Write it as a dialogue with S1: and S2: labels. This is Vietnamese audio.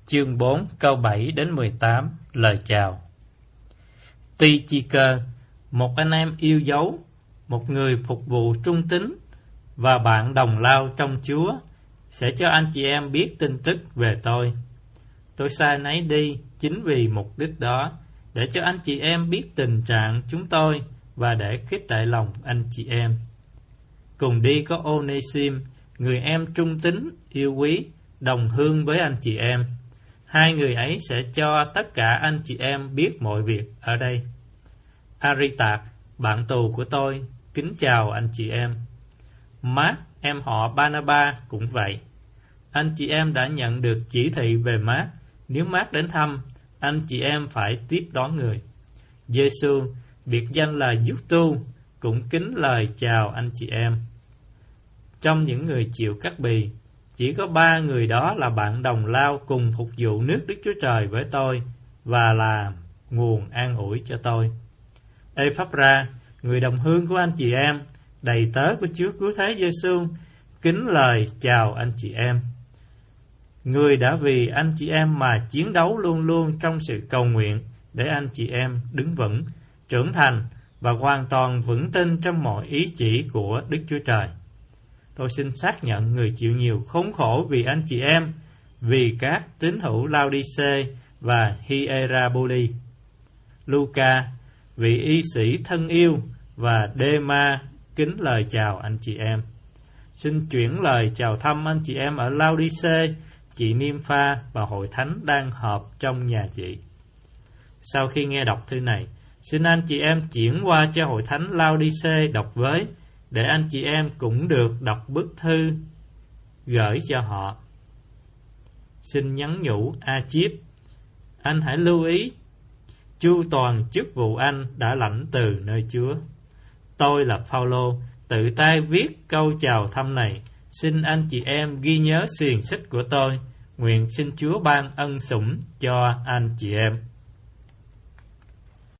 S1: Chương 4 câu 7 đến 18 lời chào. Tychicơ, một anh em yêu dấu, một người phục vụ trung tín và bạn đồng lao trong Chúa, sẽ cho anh chị em biết tin tức về tôi. Tôi sai nấy đi chính vì mục đích đó, để cho anh chị em biết tình trạng chúng tôi và để khích lệ lòng anh chị em. Cùng đi có Onesim, người em trung tín, yêu quý, đồng hương với anh chị em. Hai người ấy sẽ cho tất cả anh chị em biết mọi việc ở đây. Aristarch, bạn tù của tôi, kính chào anh chị em. Mark, em họ Barnabas cũng vậy. Anh chị em đã nhận được chỉ thị về Mark. Nếu Mark đến thăm, anh chị em phải tiếp đón người. Giêsu, biệt danh là Giusto, cũng kính lời chào anh chị em. Trong những người chịu cắt bì, chỉ có 3 người đó là bạn đồng lao cùng phục vụ nước Đức Chúa Trời với tôi và là nguồn an ủi cho tôi. Ephra, người đồng hương của anh chị em, đầy tớ của Chúa Cứu Thế Giêsu, kính lời chào anh chị em. Người đã vì anh chị em mà chiến đấu luôn luôn trong sự cầu nguyện để anh chị em đứng vững, trưởng thành và hoàn toàn vững tin trong mọi ý chỉ của Đức Chúa Trời. Tôi xin xác nhận người chịu nhiều khốn khổ vì anh chị em, vì các tín hữu Laodice và Hierapoli. Luca, vị y sĩ thân yêu, và Dema kính lời chào anh chị em. Xin chuyển lời chào thăm anh chị em ở Laodice, chị Nympha và hội thánh đang họp trong nhà chị. Sau khi nghe đọc thư này, xin anh chị em chuyển qua cho hội thánh Laodice đọc với, để anh chị em cũng được đọc bức thư gửi cho họ. Xin nhắn nhủ Achip, anh hãy lưu ý chu toàn chức vụ anh đã lãnh từ nơi Chúa. Tôi là Phaolô, tự tay viết câu chào thăm này. Xin anh chị em ghi nhớ xiềng xích của tôi. Nguyện xin Chúa ban ân sủng cho anh chị em.